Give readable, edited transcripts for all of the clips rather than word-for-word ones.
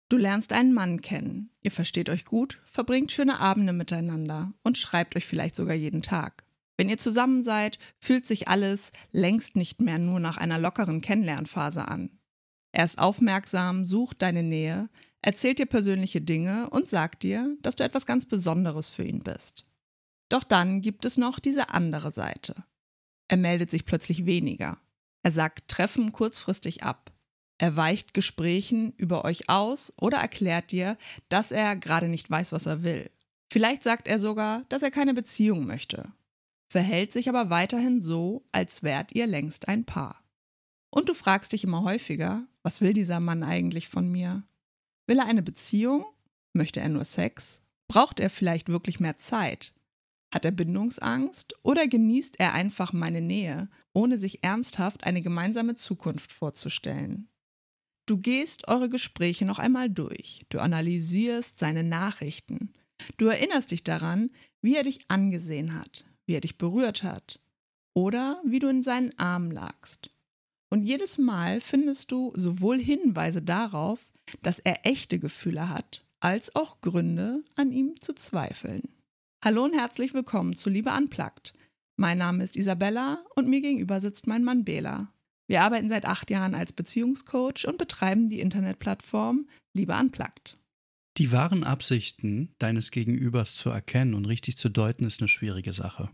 Du lernst einen Mann kennen. Ihr versteht euch gut, verbringt schöne Abende miteinander und schreibt euch vielleicht sogar jeden Tag. Wenn ihr zusammen seid, fühlt sich alles längst nicht mehr nur nach einer lockeren Kennenlernphase an. Er ist aufmerksam, sucht deine Nähe, erzählt dir persönliche Dinge und sagt dir, dass du etwas ganz Besonderes für ihn bist. Doch dann gibt es noch diese andere Seite. Er meldet sich plötzlich weniger. Er sagt Treffen kurzfristig ab. Er weicht Gesprächen über euch aus oder erklärt dir, dass er gerade nicht weiß, was er will. Vielleicht sagt er sogar, dass er keine Beziehung möchte. Verhält sich aber weiterhin so, als wärt ihr längst ein Paar. Und du fragst dich immer häufiger, was will dieser Mann eigentlich von mir? Will er eine Beziehung? Möchte er nur Sex? Braucht er vielleicht wirklich mehr Zeit? Hat er Bindungsangst oder genießt er einfach meine Nähe, ohne sich ernsthaft eine gemeinsame Zukunft vorzustellen? Du gehst eure Gespräche noch einmal durch, du analysierst seine Nachrichten, du erinnerst dich daran, wie er dich angesehen hat, wie er dich berührt hat oder wie du in seinen Armen lagst. Und jedes Mal findest du sowohl Hinweise darauf, dass er echte Gefühle hat, als auch Gründe, an ihm zu zweifeln. Hallo und herzlich willkommen zu Liebe Unplugged. Mein Name ist Isabella und mir gegenüber sitzt mein Mann Bela. Wir arbeiten seit 8 Jahren als Beziehungscoach und betreiben die Internetplattform Liebe Unplugged. Die wahren Absichten deines Gegenübers zu erkennen und richtig zu deuten, ist eine schwierige Sache.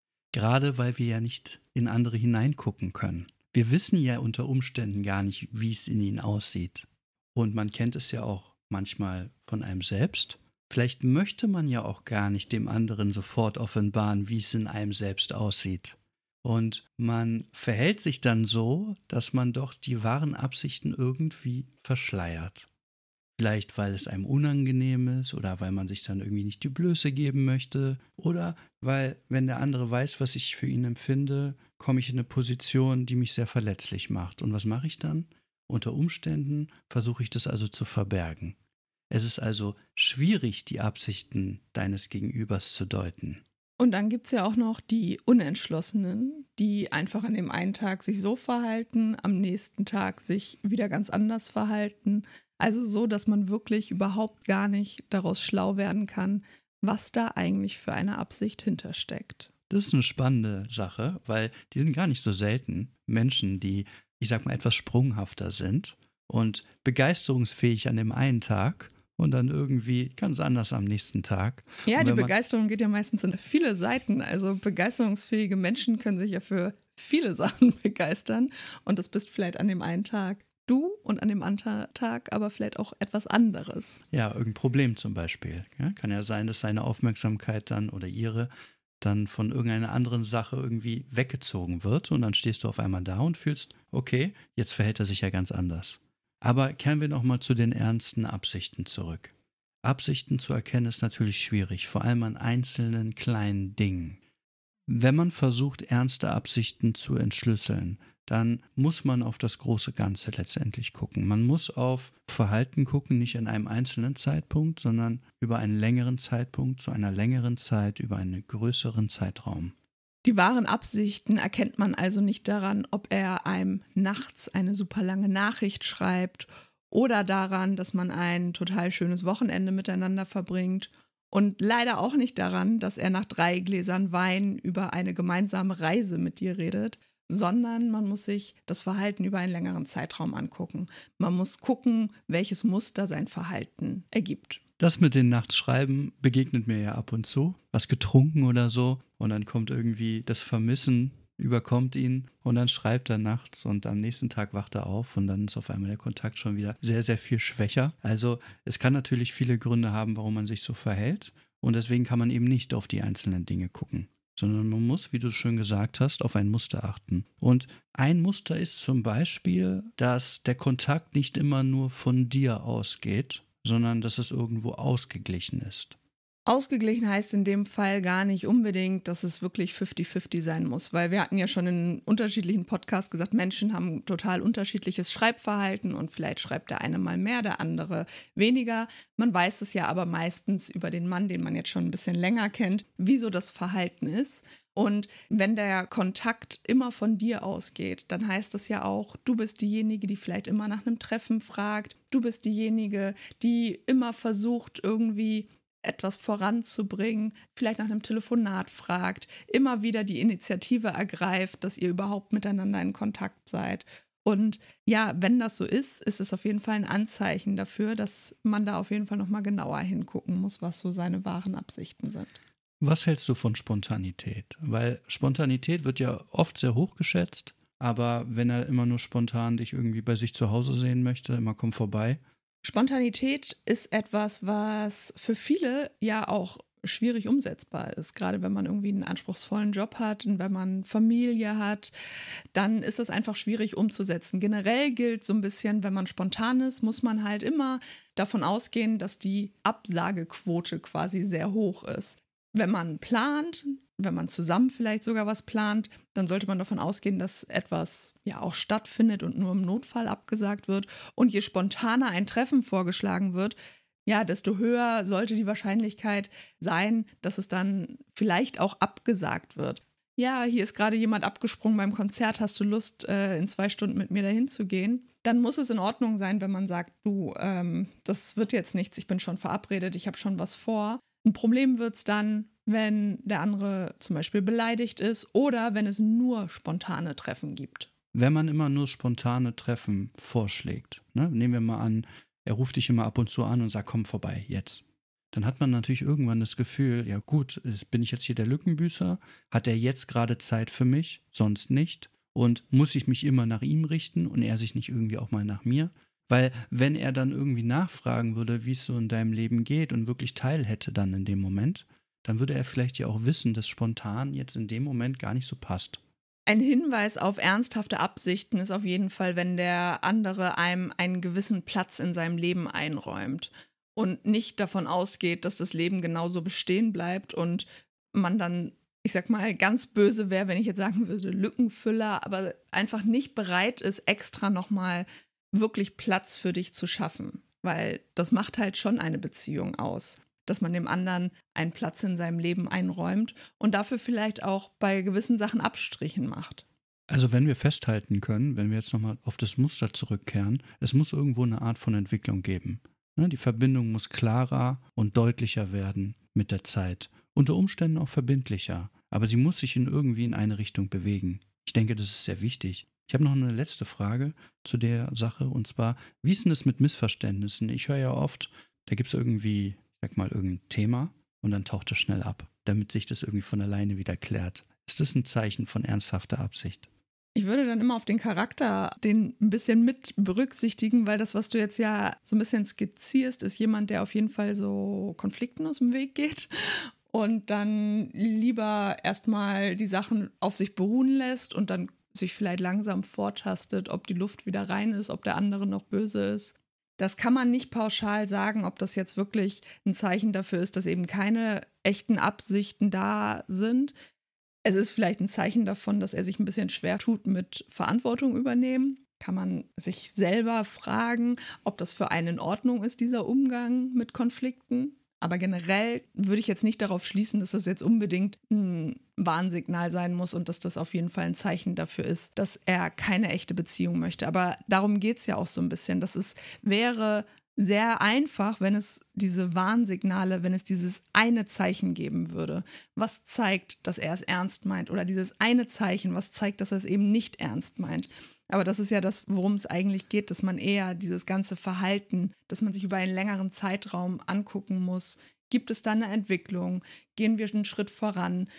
Gerade weil wir ja nicht in andere hineingucken können. Wir wissen ja unter Umständen gar nicht, wie es in ihnen aussieht. Und man kennt es ja auch manchmal von einem selbst. Vielleicht möchte man ja auch gar nicht dem anderen sofort offenbaren, wie es in einem selbst aussieht. Und man verhält sich dann so, dass man doch die wahren Absichten irgendwie verschleiert. Vielleicht, weil es einem unangenehm ist oder weil man sich dann irgendwie nicht die Blöße geben möchte oder weil, wenn der andere weiß, was ich für ihn empfinde, komme ich in eine Position, die mich sehr verletzlich macht. Und was mache ich dann? Unter Umständen versuche ich das also zu verbergen. Es ist also schwierig, die Absichten deines Gegenübers zu deuten. Und dann gibt es ja auch noch die Unentschlossenen, die einfach an dem einen Tag sich so verhalten, am nächsten Tag sich wieder ganz anders verhalten. Also so, dass man wirklich überhaupt gar nicht daraus schlau werden kann, was da eigentlich für eine Absicht hintersteckt. Das ist eine spannende Sache, weil die sind gar nicht so selten. Menschen, die, ich sag mal, etwas sprunghafter sind und begeisterungsfähig an dem einen Tag und dann irgendwie ganz anders am nächsten Tag. Ja, Und die wenn man- Begeisterung geht ja meistens in viele Seiten. Also begeisterungsfähige Menschen können sich ja für viele Sachen begeistern. Und das bist vielleicht an dem einen Tag du und an dem anderen Tag aber vielleicht auch etwas anderes. Ja, irgendein Problem zum Beispiel. Ja, kann ja sein, dass seine Aufmerksamkeit dann oder ihre dann von irgendeiner anderen Sache irgendwie weggezogen wird und dann stehst du auf einmal da und fühlst, okay, jetzt verhält er sich ja ganz anders. Aber kehren wir nochmal zu den ernsten Absichten zurück. Absichten zu erkennen ist natürlich schwierig, vor allem an einzelnen kleinen Dingen. Wenn man versucht, ernste Absichten zu entschlüsseln, dann muss man auf das große Ganze letztendlich gucken. Man muss auf Verhalten gucken, nicht an einem einzelnen Zeitpunkt, sondern über einen längeren Zeitpunkt, zu einer längeren Zeit, über einen größeren Zeitraum. Die wahren Absichten erkennt man also nicht daran, ob er einem nachts eine super lange Nachricht schreibt oder daran, dass man ein total schönes Wochenende miteinander verbringt und leider auch nicht daran, dass er nach 3 Gläsern Wein über eine gemeinsame Reise mit dir redet, sondern man muss sich das Verhalten über einen längeren Zeitraum angucken. Man muss gucken, welches Muster sein Verhalten ergibt. Das mit den Nachtschreiben begegnet mir ja ab und zu. Was getrunken oder so. Und dann kommt irgendwie das Vermissen, überkommt ihn. Und dann schreibt er nachts und am nächsten Tag wacht er auf. Und dann ist auf einmal der Kontakt schon wieder sehr, sehr viel schwächer. Also es kann natürlich viele Gründe haben, warum man sich so verhält. Und deswegen kann man eben nicht auf die einzelnen Dinge gucken. Sondern man muss, wie du schön gesagt hast, auf ein Muster achten. Und ein Muster ist zum Beispiel, dass der Kontakt nicht immer nur von dir ausgeht, sondern dass es irgendwo ausgeglichen ist. Ausgeglichen heißt in dem Fall gar nicht unbedingt, dass es wirklich 50-50 sein muss, weil wir hatten ja schon in unterschiedlichen Podcasts gesagt, Menschen haben total unterschiedliches Schreibverhalten und vielleicht schreibt der eine mal mehr, der andere weniger. Man weiß es ja aber meistens über den Mann, den man jetzt schon ein bisschen länger kennt, wie so das Verhalten ist. Und wenn der Kontakt immer von dir ausgeht, dann heißt das ja auch, du bist diejenige, die vielleicht immer nach einem Treffen fragt. Du bist diejenige, die immer versucht, irgendwie etwas voranzubringen, vielleicht nach einem Telefonat fragt, immer wieder die Initiative ergreift, dass ihr überhaupt miteinander in Kontakt seid. Und ja, wenn das so ist, ist es auf jeden Fall ein Anzeichen dafür, dass man da auf jeden Fall nochmal genauer hingucken muss, was so seine wahren Absichten sind. Was hältst du von Spontanität? Weil Spontanität wird ja oft sehr hoch geschätzt, aber wenn er immer nur spontan dich irgendwie bei sich zu Hause sehen möchte, immer komm vorbei. Spontanität ist etwas, was für viele ja auch schwierig umsetzbar ist. Gerade wenn man irgendwie einen anspruchsvollen Job hat und wenn man Familie hat, dann ist es einfach schwierig umzusetzen. Generell gilt so ein bisschen, wenn man spontan ist, muss man halt immer davon ausgehen, dass die Absagequote quasi sehr hoch ist. Wenn man plant, wenn man zusammen vielleicht sogar was plant, dann sollte man davon ausgehen, dass etwas ja auch stattfindet und nur im Notfall abgesagt wird. Und je spontaner ein Treffen vorgeschlagen wird, ja, desto höher sollte die Wahrscheinlichkeit sein, dass es dann vielleicht auch abgesagt wird. Ja, hier ist gerade jemand abgesprungen beim Konzert, hast du Lust, in 2 Stunden mit mir dahin zu gehen? Dann muss es in Ordnung sein, wenn man sagt, du, das wird jetzt nichts, ich bin schon verabredet, ich habe schon was vor. Ein Problem wird es dann, wenn der andere zum Beispiel beleidigt ist oder wenn es nur spontane Treffen gibt. Wenn man immer nur spontane Treffen vorschlägt, ne? Nehmen wir mal an, er ruft dich immer ab und zu an und sagt, komm vorbei, jetzt. Dann hat man natürlich irgendwann das Gefühl, ja gut, bin ich jetzt hier der Lückenbüßer? Hat er jetzt gerade Zeit für mich, sonst nicht? Und muss ich mich immer nach ihm richten und er sich nicht irgendwie auch mal nach mir? Weil wenn er dann irgendwie nachfragen würde, wie es so in deinem Leben geht und wirklich teil hätte dann in dem Moment, dann würde er vielleicht ja auch wissen, dass spontan jetzt in dem Moment gar nicht so passt. Ein Hinweis auf ernsthafte Absichten ist auf jeden Fall, wenn der andere einem einen gewissen Platz in seinem Leben einräumt und nicht davon ausgeht, dass das Leben genauso bestehen bleibt und man dann, ich sag mal, ganz böse wäre, wenn ich jetzt sagen würde, Lückenfüller, aber einfach nicht bereit ist, extra nochmal wirklich Platz für dich zu schaffen, weil das macht halt schon eine Beziehung aus, dass man dem anderen einen Platz in seinem Leben einräumt und dafür vielleicht auch bei gewissen Sachen Abstrichen macht. Also wenn wir festhalten können, wenn wir jetzt nochmal auf das Muster zurückkehren, es muss irgendwo eine Art von Entwicklung geben. Ne? Die Verbindung muss klarer und deutlicher werden mit der Zeit. Unter Umständen auch verbindlicher, aber sie muss sich irgendwie in eine Richtung bewegen. Ich denke, das ist sehr wichtig. Ich habe noch eine letzte Frage zu der Sache und zwar, wie ist denn es mit Missverständnissen? Ich höre ja oft, da gibt es irgendwie, ich sag mal, irgendein Thema und dann taucht es schnell ab, damit sich das irgendwie von alleine wieder klärt. Ist das ein Zeichen von ernsthafter Absicht? Ich würde dann immer auf den Charakter den ein bisschen mit berücksichtigen, weil das, was du jetzt ja so ein bisschen skizzierst, ist jemand, der auf jeden Fall so Konflikten aus dem Weg geht und dann lieber erstmal die Sachen auf sich beruhen lässt und dann sich vielleicht langsam vortastet, ob die Luft wieder rein ist, ob der andere noch böse ist. Das kann man nicht pauschal sagen, ob das jetzt wirklich ein Zeichen dafür ist, dass eben keine echten Absichten da sind. Es ist vielleicht ein Zeichen davon, dass er sich ein bisschen schwer tut mit Verantwortung übernehmen. Kann man sich selber fragen, ob das für einen in Ordnung ist, dieser Umgang mit Konflikten. Aber generell würde ich jetzt nicht darauf schließen, dass das jetzt unbedingt ein Warnsignal sein muss und dass das auf jeden Fall ein Zeichen dafür ist, dass er keine echte Beziehung möchte. Aber darum geht es ja auch so ein bisschen. Wäre sehr einfach, wenn es diese Warnsignale, wenn es dieses eine Zeichen geben würde, was zeigt, dass er es ernst meint, oder dieses eine Zeichen, was zeigt, dass er es eben nicht ernst meint. Aber das ist ja das, worum es eigentlich geht, dass man eher dieses ganze Verhalten, dass man sich über einen längeren Zeitraum angucken muss. Gibt es da eine Entwicklung? Gehen wir einen Schritt voran?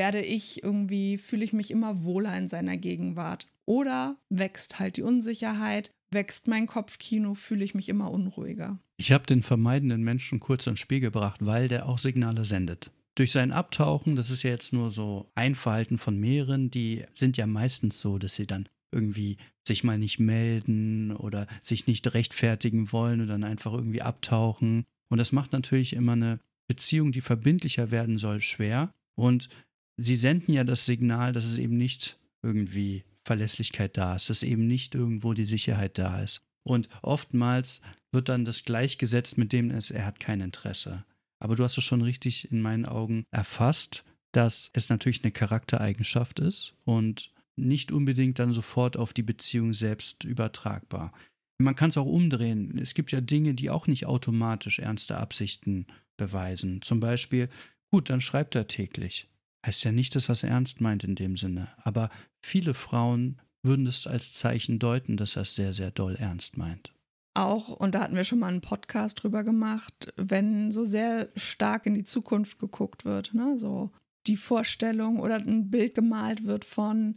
Fühle ich mich immer wohler in seiner Gegenwart? Oder wächst halt die Unsicherheit? Wächst mein Kopfkino, fühle ich mich immer unruhiger. Ich habe den vermeidenden Menschen kurz ins Spiel gebracht, weil der auch Signale sendet. Durch sein Abtauchen, das ist ja jetzt nur so ein Verhalten von mehreren, die sind ja meistens so, dass sie dann irgendwie sich mal nicht melden oder sich nicht rechtfertigen wollen und dann einfach irgendwie abtauchen. Und das macht natürlich immer eine Beziehung, die verbindlicher werden soll, schwer. Und sie senden ja das Signal, dass es eben nicht irgendwie Verlässlichkeit da ist, dass eben nicht irgendwo die Sicherheit da ist. Und oftmals wird dann das gleichgesetzt mit dem, er hat kein Interesse. Aber du hast es schon richtig in meinen Augen erfasst, dass es natürlich eine Charaktereigenschaft ist und nicht unbedingt dann sofort auf die Beziehung selbst übertragbar. Man kann es auch umdrehen. Es gibt ja Dinge, die auch nicht automatisch ernste Absichten beweisen. Zum Beispiel, gut, dann schreibt er täglich. Heißt ja nicht, dass er es ernst meint in dem Sinne. Aber viele Frauen würden es als Zeichen deuten, dass er es sehr, sehr doll ernst meint. Auch, und da hatten wir schon mal einen Podcast drüber gemacht, wenn so sehr stark in die Zukunft geguckt wird, ne? So die Vorstellung oder ein Bild gemalt wird von,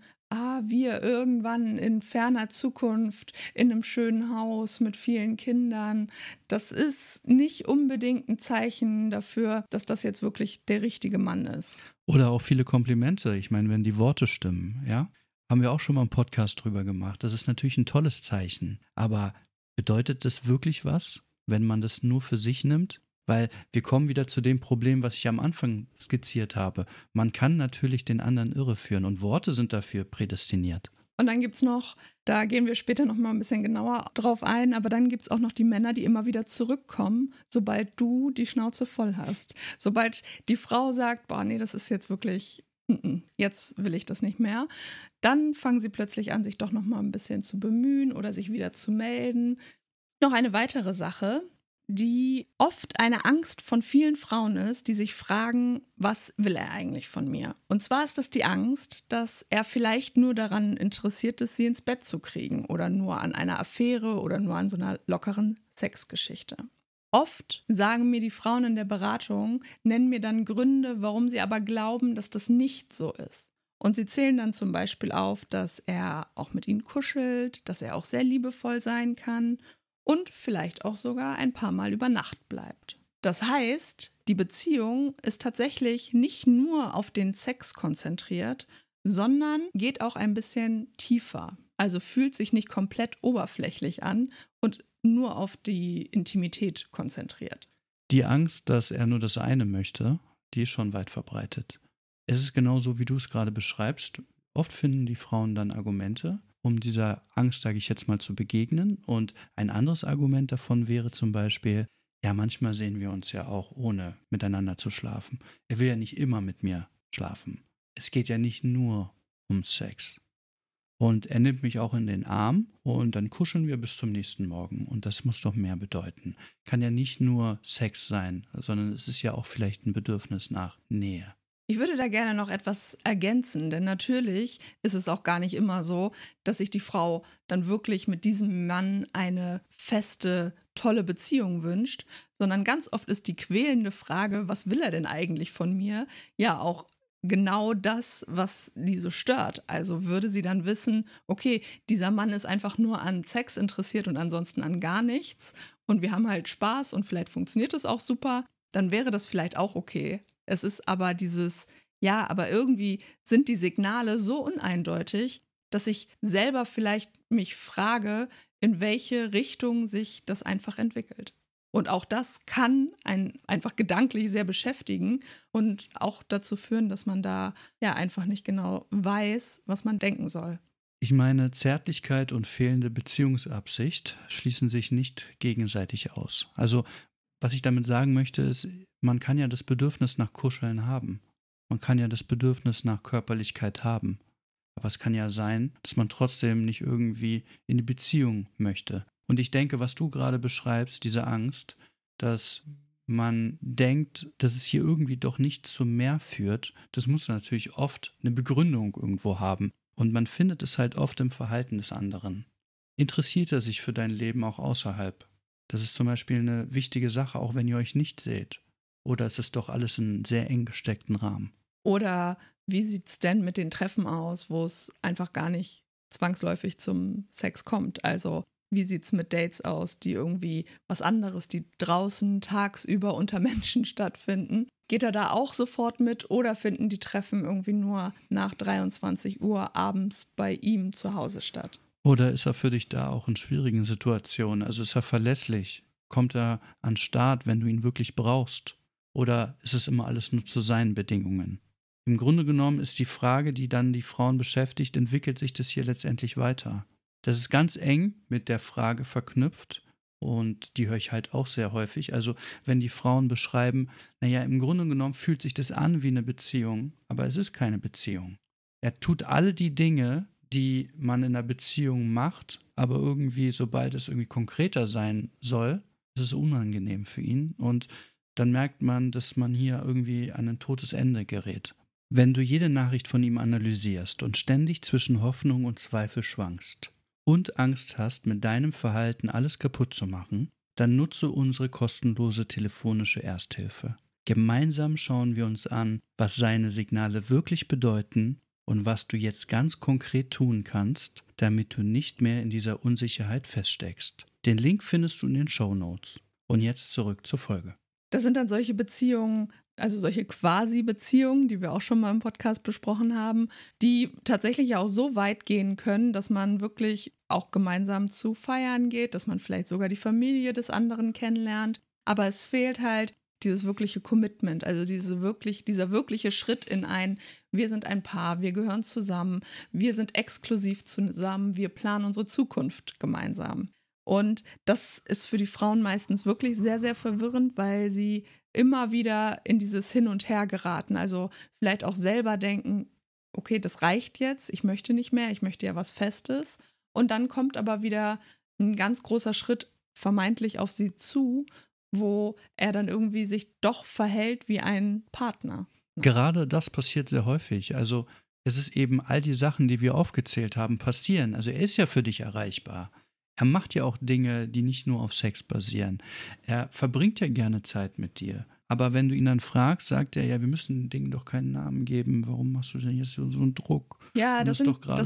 wir irgendwann in ferner Zukunft in einem schönen Haus mit vielen Kindern. Das ist nicht unbedingt ein Zeichen dafür, dass das jetzt wirklich der richtige Mann ist. Oder auch viele Komplimente. Ich meine, wenn die Worte stimmen, ja, haben wir auch schon mal einen Podcast drüber gemacht. Das ist natürlich ein tolles Zeichen. Aber bedeutet das wirklich was, wenn man das nur für sich nimmt? Weil wir kommen wieder zu dem Problem, was ich am Anfang skizziert habe. Man kann natürlich den anderen irreführen und Worte sind dafür prädestiniert. Und dann gibt es noch, da gehen wir später noch mal ein bisschen genauer drauf ein, aber dann gibt es auch noch die Männer, die immer wieder zurückkommen, sobald du die Schnauze voll hast. Sobald die Frau sagt, boah, nee, das ist jetzt wirklich, jetzt will ich das nicht mehr, dann fangen sie plötzlich an, sich doch noch mal ein bisschen zu bemühen oder sich wieder zu melden. Noch eine weitere Sache, die oft eine Angst von vielen Frauen ist, die sich fragen, was will er eigentlich von mir? Und zwar ist das die Angst, dass er vielleicht nur daran interessiert ist, sie ins Bett zu kriegen oder nur an einer Affäre oder nur an so einer lockeren Sexgeschichte. Oft sagen mir die Frauen in der Beratung, nennen mir dann Gründe, warum sie aber glauben, dass das nicht so ist. Und sie zählen dann zum Beispiel auf, dass er auch mit ihnen kuschelt, dass er auch sehr liebevoll sein kann und vielleicht auch sogar ein paar Mal über Nacht bleibt. Das heißt, die Beziehung ist tatsächlich nicht nur auf den Sex konzentriert, sondern geht auch ein bisschen tiefer. Also fühlt sich nicht komplett oberflächlich an und nur auf die Intimität konzentriert. Die Angst, dass er nur das eine möchte, die ist schon weit verbreitet. Es ist genauso, wie du es gerade beschreibst. Oft finden die Frauen dann Argumente, um dieser Angst, sage ich jetzt mal, zu begegnen. Und ein anderes Argument davon wäre zum Beispiel, ja, manchmal sehen wir uns ja auch, ohne miteinander zu schlafen. Er will ja nicht immer mit mir schlafen. Es geht ja nicht nur um Sex. Und er nimmt mich auch in den Arm und dann kuscheln wir bis zum nächsten Morgen. Und das muss doch mehr bedeuten. Kann ja nicht nur Sex sein, sondern es ist ja auch vielleicht ein Bedürfnis nach Nähe. Ich würde da gerne noch etwas ergänzen, denn natürlich ist es auch gar nicht immer so, dass sich die Frau dann wirklich mit diesem Mann eine feste, tolle Beziehung wünscht, sondern ganz oft ist die quälende Frage, was will er denn eigentlich von mir, ja auch genau das, was die so stört. Also würde sie dann wissen, okay, dieser Mann ist einfach nur an Sex interessiert und ansonsten an gar nichts und wir haben halt Spaß und vielleicht funktioniert es auch super, dann wäre das vielleicht auch okay. Es ist aber dieses, ja, aber irgendwie sind die Signale so uneindeutig, dass ich selber vielleicht mich frage, in welche Richtung sich das einfach entwickelt. Und auch das kann einen einfach gedanklich sehr beschäftigen und auch dazu führen, dass man da ja einfach nicht genau weiß, was man denken soll. Ich meine, Zärtlichkeit und fehlende Beziehungsabsicht schließen sich nicht gegenseitig aus. Also, was ich damit sagen möchte, ist, man kann ja das Bedürfnis nach Kuscheln haben. Man kann ja das Bedürfnis nach Körperlichkeit haben. Aber es kann ja sein, dass man trotzdem nicht irgendwie in die Beziehung möchte. Und ich denke, was du gerade beschreibst, diese Angst, dass man denkt, dass es hier irgendwie doch nicht zum Mehr führt, das muss natürlich oft eine Begründung irgendwo haben. Und man findet es halt oft im Verhalten des anderen. Interessiert er sich für dein Leben auch außerhalb? Das ist zum Beispiel eine wichtige Sache, auch wenn ihr euch nicht seht. Oder ist es doch alles in einem sehr eng gesteckten Rahmen? Oder wie sieht es denn mit den Treffen aus, wo es einfach gar nicht zwangsläufig zum Sex kommt? Also wie sieht es mit Dates aus, die irgendwie was anderes, die draußen tagsüber unter Menschen stattfinden? Geht er da auch sofort mit oder finden die Treffen irgendwie nur nach 23 Uhr abends bei ihm zu Hause statt? Oder ist er für dich da auch in schwierigen Situationen? Also ist er verlässlich? Kommt er an den Start, wenn du ihn wirklich brauchst? Oder ist es immer alles nur zu seinen Bedingungen? Im Grunde genommen ist die Frage, die dann die Frauen beschäftigt, entwickelt sich das hier letztendlich weiter? Das ist ganz eng mit der Frage verknüpft und die höre ich halt auch sehr häufig. Also wenn die Frauen beschreiben, naja, im Grunde genommen fühlt sich das an wie eine Beziehung, aber es ist keine Beziehung. Er tut alle die Dinge, die man in einer Beziehung macht, aber irgendwie, sobald es irgendwie konkreter sein soll, ist es unangenehm für ihn und dann merkt man, dass man hier irgendwie an ein totes Ende gerät. Wenn du jede Nachricht von ihm analysierst und ständig zwischen Hoffnung und Zweifel schwankst und Angst hast, mit deinem Verhalten alles kaputt zu machen, dann nutze unsere kostenlose telefonische Ersthilfe. Gemeinsam schauen wir uns an, was seine Signale wirklich bedeuten und was du jetzt ganz konkret tun kannst, damit du nicht mehr in dieser Unsicherheit feststeckst. Den Link findest du in den Shownotes. Und jetzt zurück zur Folge. Das sind dann solche Beziehungen, also solche Quasi-Beziehungen, die wir auch schon mal im Podcast besprochen haben, die tatsächlich auch so weit gehen können, dass man wirklich auch gemeinsam zu feiern geht, dass man vielleicht sogar die Familie des anderen kennenlernt. Aber es fehlt halt dieses wirkliche Commitment, also dieser wirkliche Schritt in wir sind ein Paar, wir gehören zusammen, wir sind exklusiv zusammen, wir planen unsere Zukunft gemeinsam. Und das ist für die Frauen meistens wirklich sehr, sehr verwirrend, weil sie immer wieder in dieses Hin und Her geraten. Also vielleicht auch selber denken, okay, das reicht jetzt, ich möchte nicht mehr, ich möchte ja was Festes. Und dann kommt aber wieder ein ganz großer Schritt vermeintlich auf sie zu, wo er dann irgendwie sich doch verhält wie ein Partner. Gerade das passiert sehr häufig. Also es ist eben all die Sachen, die wir aufgezählt haben, passieren. Also er ist ja für dich erreichbar. Er macht ja auch Dinge, die nicht nur auf Sex basieren. Er verbringt ja gerne Zeit mit dir. Aber wenn du ihn dann fragst, sagt er, ja, wir müssen den Dingen doch keinen Namen geben. Warum machst du denn jetzt so einen Druck? Ja, das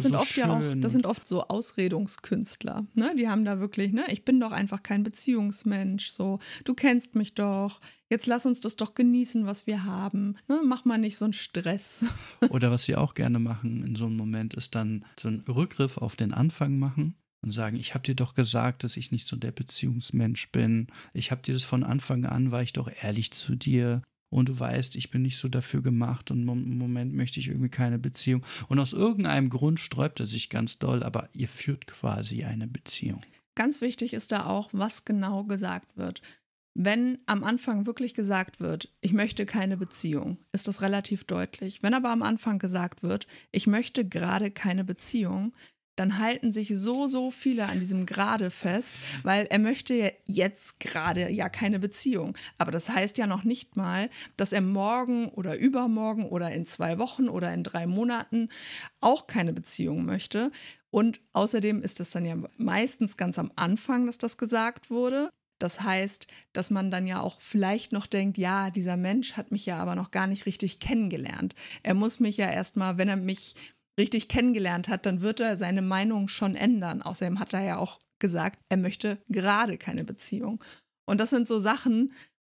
sind oft so Ausredungskünstler. Ne? Die haben da wirklich, ich bin doch einfach kein Beziehungsmensch. So, du kennst mich doch. Jetzt lass uns das doch genießen, was wir haben. Ne? Mach mal nicht so einen Stress. Oder was sie auch gerne machen in so einem Moment, ist dann so einen Rückgriff auf den Anfang machen. Und sagen, ich habe dir doch gesagt, dass ich nicht so der Beziehungsmensch bin. Ich habe dir das von Anfang an, war ich doch ehrlich zu dir. Und du weißt, ich bin nicht so dafür gemacht und im Moment möchte ich irgendwie keine Beziehung. Und aus irgendeinem Grund sträubt er sich ganz doll, aber ihr führt quasi eine Beziehung. Ganz wichtig ist da auch, was genau gesagt wird. Wenn am Anfang wirklich gesagt wird, ich möchte keine Beziehung, ist das relativ deutlich. Wenn aber am Anfang gesagt wird, ich möchte gerade keine Beziehung, dann halten sich so viele an diesem Gerade fest, weil er möchte ja jetzt gerade ja keine Beziehung. Aber das heißt ja noch nicht mal, dass er morgen oder übermorgen oder in 2 Wochen oder in 3 Monaten auch keine Beziehung möchte. Und außerdem ist es dann ja meistens ganz am Anfang, dass das gesagt wurde. Das heißt, dass man dann ja auch vielleicht noch denkt, ja, dieser Mensch hat mich ja aber noch gar nicht richtig kennengelernt. Er muss mich ja erstmal, wenn er mich richtig kennengelernt hat, dann wird er seine Meinung schon ändern. Außerdem hat er ja auch gesagt, er möchte gerade keine Beziehung. Und das sind so Sachen,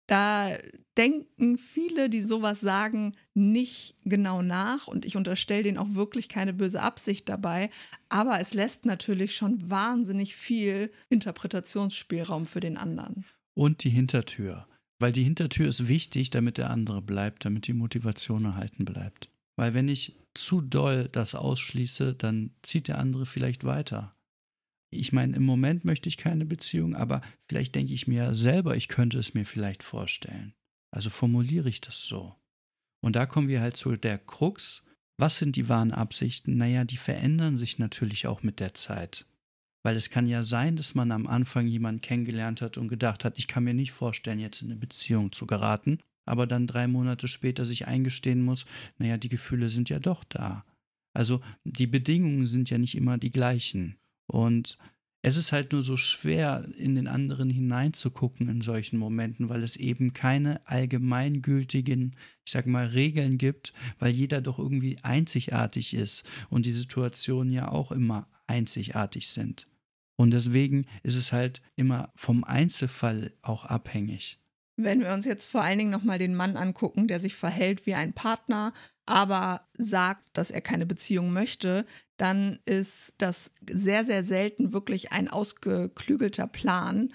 da denken viele, die sowas sagen, nicht genau nach. Und ich unterstelle denen auch wirklich keine böse Absicht dabei. Aber es lässt natürlich schon wahnsinnig viel Interpretationsspielraum für den anderen. Und die Hintertür. Weil die Hintertür ist wichtig, damit der andere bleibt, damit die Motivation erhalten bleibt. Weil wenn ich zu doll das ausschließe, dann zieht der andere vielleicht weiter. Ich meine, im Moment möchte ich keine Beziehung, aber vielleicht denke ich mir selber, ich könnte es mir vielleicht vorstellen. Also formuliere ich das so. Und da kommen wir halt zu der Krux. Was sind die wahren Absichten? Naja, die verändern sich natürlich auch mit der Zeit. Weil es kann ja sein, dass man am Anfang jemanden kennengelernt hat und gedacht hat, ich kann mir nicht vorstellen, jetzt in eine Beziehung zu geraten. Aber dann 3 Monate später sich eingestehen muss, naja, die Gefühle sind ja doch da. Also die Bedingungen sind ja nicht immer die gleichen. Und es ist halt nur so schwer, in den anderen hineinzugucken in solchen Momenten, weil es eben keine allgemeingültigen, ich sag mal, Regeln gibt, weil jeder doch irgendwie einzigartig ist und die Situationen ja auch immer einzigartig sind. Und deswegen ist es halt immer vom Einzelfall auch abhängig. Wenn wir uns jetzt vor allen Dingen nochmal den Mann angucken, der sich verhält wie ein Partner, aber sagt, dass er keine Beziehung möchte, dann ist das sehr, sehr selten wirklich ein ausgeklügelter Plan.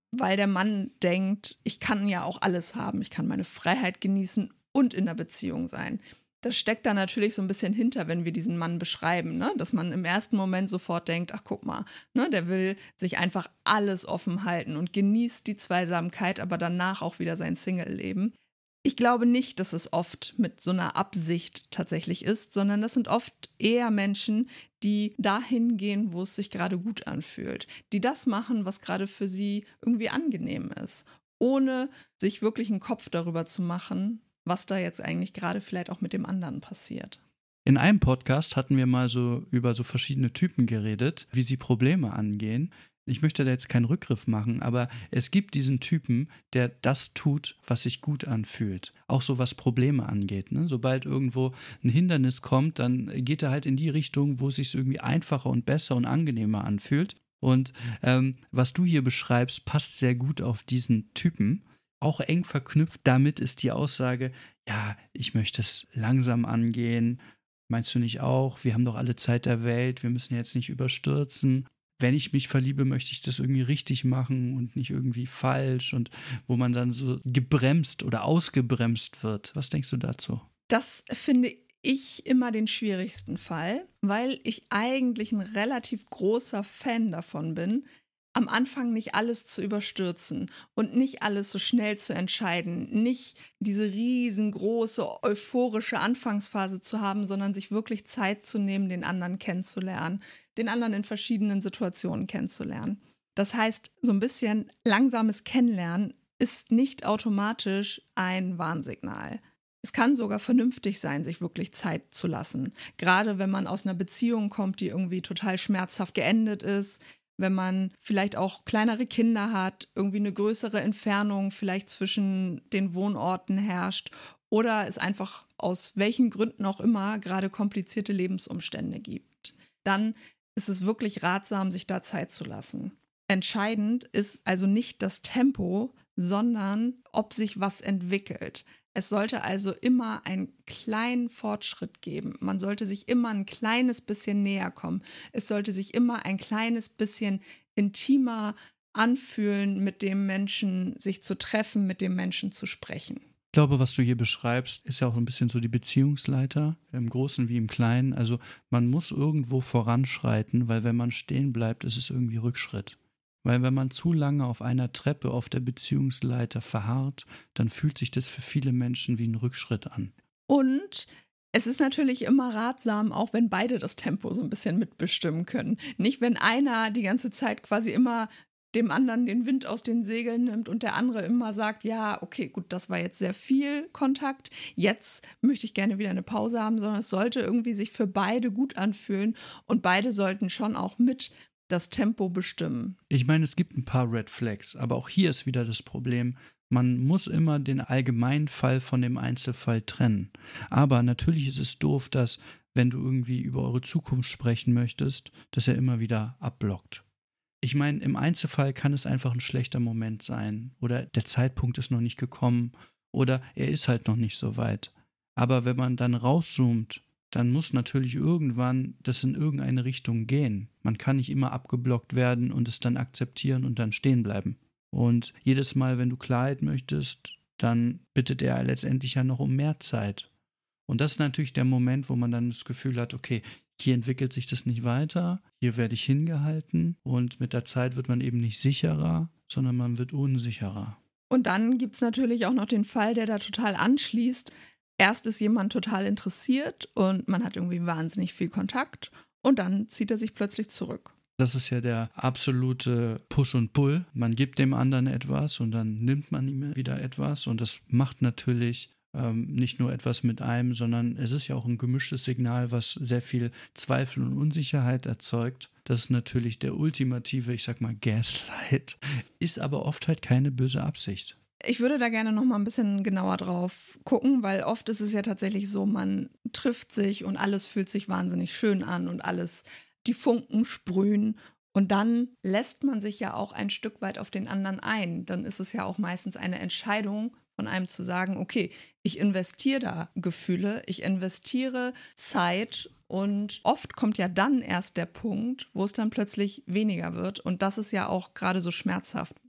weil der Mann denkt, ich kann ja auch alles haben, ich kann meine Freiheit genießen und in der Beziehung sein. Das steckt da natürlich so ein bisschen hinter, wenn wir diesen Mann beschreiben, ne? Dass man im ersten Moment sofort denkt, ach guck mal, ne, der will sich einfach alles offen halten und genießt die Zweisamkeit, aber danach auch wieder sein Single-Leben. Ich glaube nicht, dass es oft mit so einer Absicht tatsächlich ist, sondern das sind oft eher Menschen, die dahin gehen, wo es sich gerade gut anfühlt, die das machen, was gerade für sie irgendwie angenehm ist, ohne sich wirklich einen Kopf darüber zu machen, was da jetzt eigentlich gerade vielleicht auch mit dem anderen passiert. In einem Podcast hatten wir mal so über so verschiedene Typen geredet, wie sie Probleme angehen. Ich möchte da jetzt keinen Rückgriff machen, aber es gibt diesen Typen, der das tut, was sich gut anfühlt. Auch so was Probleme angeht. Ne? Sobald irgendwo ein Hindernis kommt, dann geht er halt in die Richtung, wo es sich irgendwie einfacher und besser und angenehmer anfühlt. Und was du hier beschreibst, passt sehr gut auf diesen Typen. Auch eng verknüpft damit ist die Aussage, ja, ich möchte es langsam angehen. Meinst du nicht auch? Wir haben doch alle Zeit der Welt, wir müssen jetzt nicht überstürzen. Wenn ich mich verliebe, möchte ich das irgendwie richtig machen und nicht irgendwie falsch und wo man dann so gebremst oder ausgebremst wird. Was denkst du dazu? Das finde ich immer den schwierigsten Fall, weil ich eigentlich ein relativ großer Fan davon bin, am Anfang nicht alles zu überstürzen und nicht alles so schnell zu entscheiden, nicht diese riesengroße euphorische Anfangsphase zu haben, sondern sich wirklich Zeit zu nehmen, den anderen kennenzulernen, den anderen in verschiedenen Situationen kennenzulernen. Das heißt, so ein bisschen langsames Kennenlernen ist nicht automatisch ein Warnsignal. Es kann sogar vernünftig sein, sich wirklich Zeit zu lassen. Gerade wenn man aus einer Beziehung kommt, die irgendwie total schmerzhaft geendet ist, wenn man vielleicht auch kleinere Kinder hat, irgendwie eine größere Entfernung vielleicht zwischen den Wohnorten herrscht oder es einfach aus welchen Gründen auch immer gerade komplizierte Lebensumstände gibt. Dann ist es wirklich ratsam, sich da Zeit zu lassen. Entscheidend ist also nicht das Tempo, sondern ob sich was entwickelt. Es sollte also immer einen kleinen Fortschritt geben. Man sollte sich immer ein kleines bisschen näher kommen. Es sollte sich immer ein kleines bisschen intimer anfühlen, mit dem Menschen sich zu treffen, mit dem Menschen zu sprechen. Ich glaube, was du hier beschreibst, ist ja auch ein bisschen so die Beziehungsleiter, im Großen wie im Kleinen. Also man muss irgendwo voranschreiten, weil wenn man stehen bleibt, ist es irgendwie Rückschritt. Weil wenn man zu lange auf einer Treppe auf der Beziehungsleiter verharrt, dann fühlt sich das für viele Menschen wie ein Rückschritt an. Und es ist natürlich immer ratsam, auch wenn beide das Tempo so ein bisschen mitbestimmen können. Nicht, wenn einer die ganze Zeit quasi immer dem anderen den Wind aus den Segeln nimmt und der andere immer sagt, ja, okay, gut, das war jetzt sehr viel Kontakt, jetzt möchte ich gerne wieder eine Pause haben, sondern es sollte irgendwie sich für beide gut anfühlen und beide sollten schon auch mit das Tempo bestimmen. Ich meine, es gibt ein paar Red Flags, aber auch hier ist wieder das Problem, man muss immer den Allgemeinfall von dem Einzelfall trennen. Aber natürlich ist es doof, dass, wenn du irgendwie über eure Zukunft sprechen möchtest, dass er immer wieder abblockt. Ich meine, im Einzelfall kann es einfach ein schlechter Moment sein oder der Zeitpunkt ist noch nicht gekommen oder er ist halt noch nicht so weit. Aber wenn man dann rauszoomt, dann muss natürlich irgendwann das in irgendeine Richtung gehen. Man kann nicht immer abgeblockt werden und es dann akzeptieren und dann stehen bleiben. Und jedes Mal, wenn du Klarheit möchtest, dann bittet er letztendlich ja noch um mehr Zeit. Und das ist natürlich der Moment, wo man dann das Gefühl hat, okay, hier entwickelt sich das nicht weiter, hier werde ich hingehalten und mit der Zeit wird man eben nicht sicherer, sondern man wird unsicherer. Und dann gibt es natürlich auch noch den Fall, der da total anschließt. Erst ist jemand total interessiert und man hat irgendwie wahnsinnig viel Kontakt und dann zieht er sich plötzlich zurück. Das ist ja der absolute Push und Pull. Man gibt dem anderen etwas und dann nimmt man ihm wieder etwas und das macht natürlich nicht nur etwas mit einem, sondern es ist ja auch ein gemischtes Signal, was sehr viel Zweifel und Unsicherheit erzeugt. Das ist natürlich der ultimative, ich sag mal, Gaslight, ist aber oft halt keine böse Absicht. Ich würde da gerne noch mal ein bisschen genauer drauf gucken, weil oft ist es ja tatsächlich so, man trifft sich und alles fühlt sich wahnsinnig schön an und alles, die Funken sprühen und dann lässt man sich ja auch ein Stück weit auf den anderen ein. Dann ist es ja auch meistens eine Entscheidung von einem zu sagen, okay, ich investiere da Gefühle, ich investiere Zeit und oft kommt ja dann erst der Punkt, wo es dann plötzlich weniger wird und das ist ja auch gerade so schmerzhaft,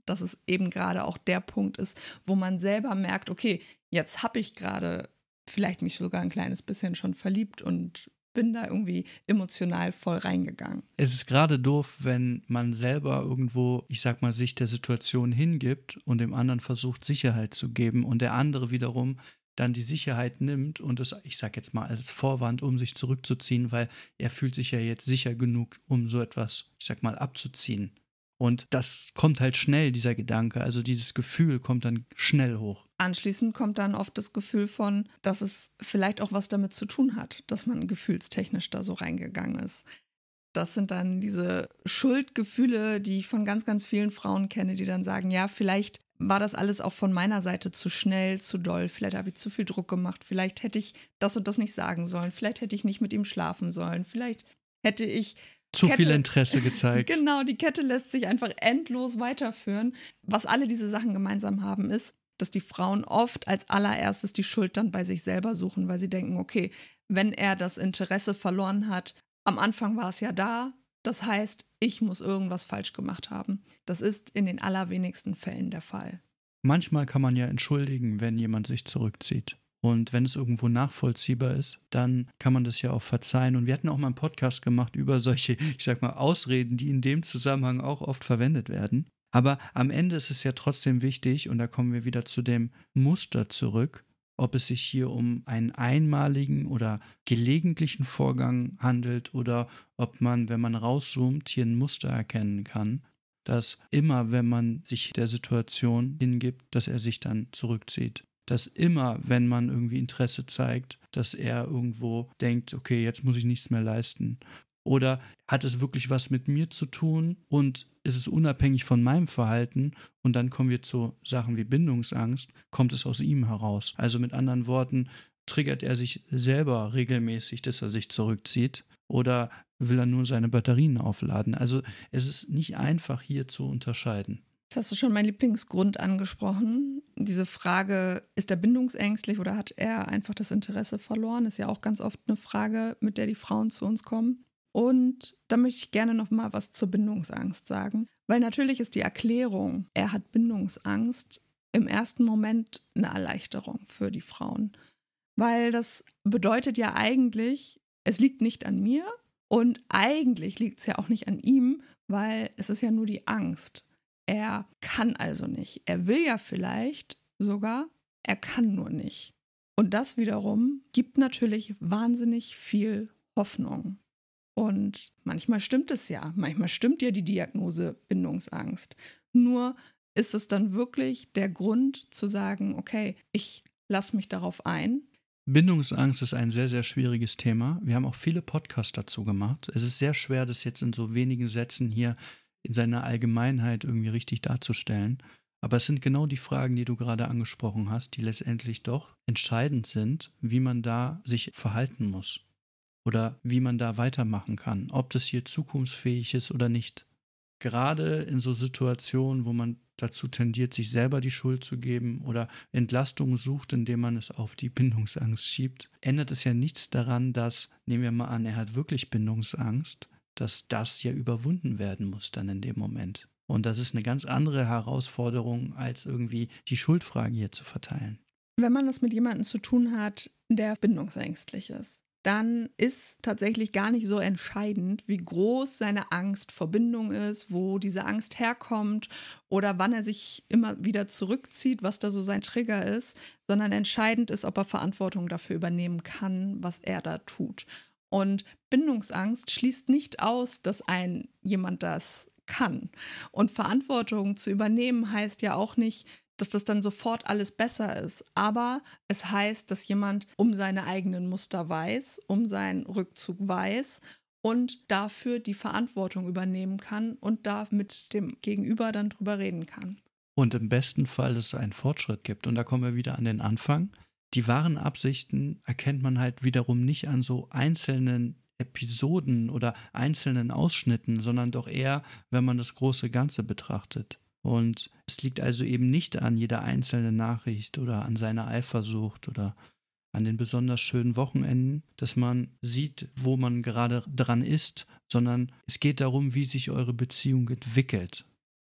dass es eben gerade auch der Punkt ist, wo man selber merkt, okay, jetzt habe ich gerade vielleicht mich sogar ein kleines bisschen schon verliebt und bin da irgendwie emotional voll reingegangen. Es ist gerade doof, wenn man selber irgendwo, ich sag mal, sich der Situation hingibt und dem anderen versucht, Sicherheit zu geben und der andere wiederum dann die Sicherheit nimmt und es, ich sag jetzt mal, als Vorwand, um sich zurückzuziehen, weil er fühlt sich ja jetzt sicher genug, um so etwas, ich sag mal, abzuziehen. Und das kommt halt schnell, dieser Gedanke, also dieses Gefühl kommt dann schnell hoch. Anschließend kommt dann oft das Gefühl von, dass es vielleicht auch was damit zu tun hat, dass man gefühlstechnisch da so reingegangen ist. Das sind dann diese Schuldgefühle, die ich von ganz, ganz vielen Frauen kenne, die dann sagen, ja, vielleicht war das alles auch von meiner Seite zu schnell, zu doll, vielleicht habe ich zu viel Druck gemacht, vielleicht hätte ich das und das nicht sagen sollen, vielleicht hätte ich nicht mit ihm schlafen sollen, vielleicht hätte ich zu viel Interesse gezeigt. Genau, die Kette lässt sich einfach endlos weiterführen. Was alle diese Sachen gemeinsam haben, ist, dass die Frauen oft als allererstes die Schuld dann bei sich selber suchen, weil sie denken, okay, wenn er das Interesse verloren hat, am Anfang war es ja da, das heißt, ich muss irgendwas falsch gemacht haben. Das ist in den allerwenigsten Fällen der Fall. Manchmal kann man ja entschuldigen, wenn jemand sich zurückzieht. Und wenn es irgendwo nachvollziehbar ist, dann kann man das ja auch verzeihen. Und wir hatten auch mal einen Podcast gemacht über solche, ich sag mal, Ausreden, die in dem Zusammenhang auch oft verwendet werden. Aber am Ende ist es ja trotzdem wichtig, und da kommen wir wieder zu dem Muster zurück, ob es sich hier um einen einmaligen oder gelegentlichen Vorgang handelt oder ob man, wenn man rauszoomt, hier ein Muster erkennen kann, dass immer, wenn man sich der Situation hingibt, dass er sich dann zurückzieht. Dass immer, wenn man irgendwie Interesse zeigt, dass er irgendwo denkt, okay, jetzt muss ich nichts mehr leisten. Oder hat es wirklich was mit mir zu tun und ist es unabhängig von meinem Verhalten? Und dann kommen wir zu Sachen wie Bindungsangst, kommt es aus ihm heraus. Also mit anderen Worten, triggert er sich selber regelmäßig, dass er sich zurückzieht? Oder will er nur seine Batterien aufladen? Also es ist nicht einfach hier zu unterscheiden. Jetzt hast du schon meinen Lieblingsgrund angesprochen. Diese Frage, ist er bindungsängstlich oder hat er einfach das Interesse verloren? Ist ja auch ganz oft eine Frage, mit der die Frauen zu uns kommen. Und da möchte ich gerne noch mal was zur Bindungsangst sagen. Weil natürlich ist die Erklärung, er hat Bindungsangst, im ersten Moment eine Erleichterung für die Frauen. Weil das bedeutet ja eigentlich, es liegt nicht an mir und eigentlich liegt es ja auch nicht an ihm, weil es ist ja nur die Angst. Er kann also nicht. Er will ja vielleicht sogar, er kann nur nicht. Und das wiederum gibt natürlich wahnsinnig viel Hoffnung. Und manchmal stimmt es ja. Manchmal stimmt ja die Diagnose Bindungsangst. Nur ist es dann wirklich der Grund zu sagen, okay, ich lasse mich darauf ein. Bindungsangst ist ein sehr, sehr schwieriges Thema. Wir haben auch viele Podcasts dazu gemacht. Es ist sehr schwer, das jetzt in so wenigen Sätzen hier in seiner Allgemeinheit irgendwie richtig darzustellen. Aber es sind genau die Fragen, die du gerade angesprochen hast, die letztendlich doch entscheidend sind, wie man da sich verhalten muss oder wie man da weitermachen kann, ob das hier zukunftsfähig ist oder nicht. Gerade in so Situationen, wo man dazu tendiert, sich selber die Schuld zu geben oder Entlastung sucht, indem man es auf die Bindungsangst schiebt, ändert es ja nichts daran, dass, nehmen wir mal an, er hat wirklich Bindungsangst, dass das ja überwunden werden muss dann in dem Moment. Und das ist eine ganz andere Herausforderung, als irgendwie die Schuldfrage hier zu verteilen. Wenn man das mit jemandem zu tun hat, der bindungsängstlich ist, dann ist tatsächlich gar nicht so entscheidend, wie groß seine Angst vor Bindung ist, wo diese Angst herkommt oder wann er sich immer wieder zurückzieht, was da so sein Trigger ist, sondern entscheidend ist, ob er Verantwortung dafür übernehmen kann, was er da tut. Und Bindungsangst schließt nicht aus, dass jemand das kann. Und Verantwortung zu übernehmen heißt ja auch nicht, dass das dann sofort alles besser ist. Aber es heißt, dass jemand um seine eigenen Muster weiß, um seinen Rückzug weiß und dafür die Verantwortung übernehmen kann und da mit dem Gegenüber dann drüber reden kann. Und im besten Fall, dass es einen Fortschritt gibt. Und da kommen wir wieder an den Anfang. Die wahren Absichten erkennt man halt wiederum nicht an so einzelnen Episoden oder einzelnen Ausschnitten, sondern doch eher, wenn man das große Ganze betrachtet. Und es liegt also eben nicht an jeder einzelnen Nachricht oder an seiner Eifersucht oder an den besonders schönen Wochenenden, dass man sieht, wo man gerade dran ist, sondern es geht darum, wie sich eure Beziehung entwickelt.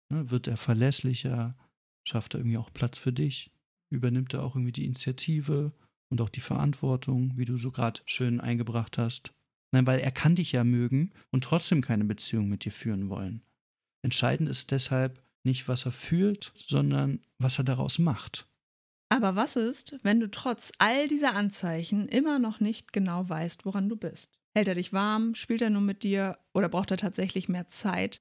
Ne? Wird er verlässlicher? Schafft er irgendwie auch Platz für dich? Übernimmt er auch irgendwie die Initiative und auch die Verantwortung, wie du so gerade schön eingebracht hast? Nein, weil er kann dich ja mögen und trotzdem keine Beziehung mit dir führen wollen. Entscheidend ist deshalb nicht, was er fühlt, sondern was er daraus macht. Aber was ist, wenn du trotz all dieser Anzeichen immer noch nicht genau weißt, woran du bist? Hält er dich warm? Spielt er nur mit dir? Oder braucht er tatsächlich mehr Zeit?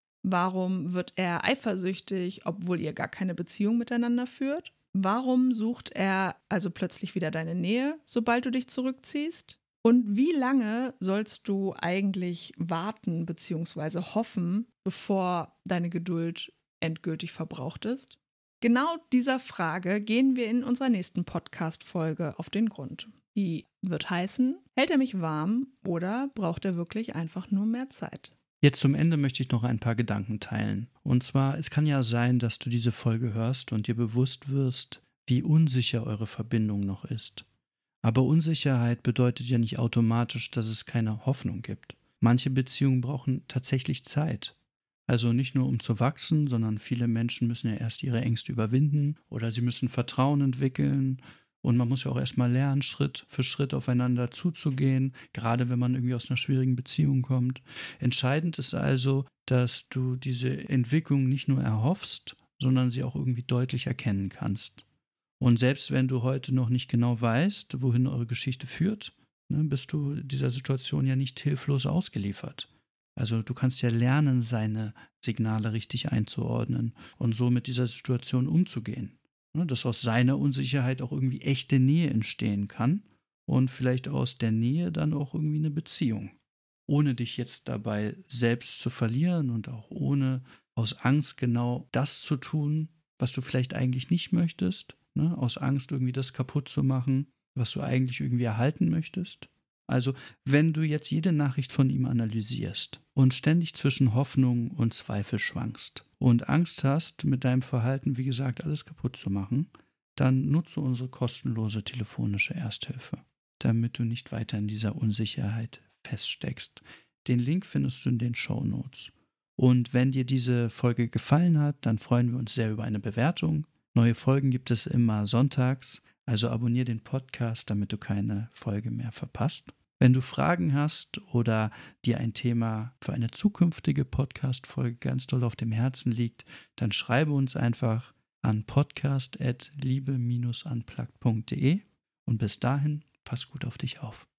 Warum wird er eifersüchtig, obwohl ihr gar keine Beziehung miteinander führt? Warum sucht er also plötzlich wieder deine Nähe, sobald du dich zurückziehst? Und wie lange sollst du eigentlich warten bzw. hoffen, bevor deine Geduld endgültig verbraucht ist? Genau dieser Frage gehen wir in unserer nächsten Podcast-Folge auf den Grund. Die wird heißen: Hält er mich warm oder braucht er wirklich einfach nur mehr Zeit? Jetzt zum Ende möchte ich noch ein paar Gedanken teilen. Und zwar, es kann ja sein, dass du diese Folge hörst und dir bewusst wirst, wie unsicher eure Verbindung noch ist. Aber Unsicherheit bedeutet ja nicht automatisch, dass es keine Hoffnung gibt. Manche Beziehungen brauchen tatsächlich Zeit. Also nicht nur um zu wachsen, sondern viele Menschen müssen ja erst ihre Ängste überwinden oder sie müssen Vertrauen entwickeln. Und man muss ja auch erstmal lernen, Schritt für Schritt aufeinander zuzugehen, gerade wenn man irgendwie aus einer schwierigen Beziehung kommt. Entscheidend ist also, dass du diese Entwicklung nicht nur erhoffst, sondern sie auch irgendwie deutlich erkennen kannst. Und selbst wenn du heute noch nicht genau weißt, wohin eure Geschichte führt, ne, bist du dieser Situation ja nicht hilflos ausgeliefert. Also du kannst ja lernen, seine Signale richtig einzuordnen und so mit dieser Situation umzugehen. Ne, dass aus seiner Unsicherheit auch irgendwie echte Nähe entstehen kann und vielleicht aus der Nähe dann auch irgendwie eine Beziehung. Ohne dich jetzt dabei selbst zu verlieren und auch ohne aus Angst genau das zu tun, was du vielleicht eigentlich nicht möchtest, ne? Aus Angst irgendwie das kaputt zu machen, was du eigentlich irgendwie erhalten möchtest. Also, wenn du jetzt jede Nachricht von ihm analysierst und ständig zwischen Hoffnung und Zweifel schwankst und Angst hast, mit deinem Verhalten, wie gesagt, alles kaputt zu machen, dann nutze unsere kostenlose telefonische Ersthilfe, damit du nicht weiter in dieser Unsicherheit feststeckst. Den Link findest du in den Shownotes. Und wenn dir diese Folge gefallen hat, dann freuen wir uns sehr über eine Bewertung. Neue Folgen gibt es immer sonntags, also abonniere den Podcast, damit du keine Folge mehr verpasst. Wenn du Fragen hast oder dir ein Thema für eine zukünftige Podcast-Folge ganz doll auf dem Herzen liegt, dann schreibe uns einfach an podcast@liebe-unplugged.de und bis dahin, pass gut auf dich auf.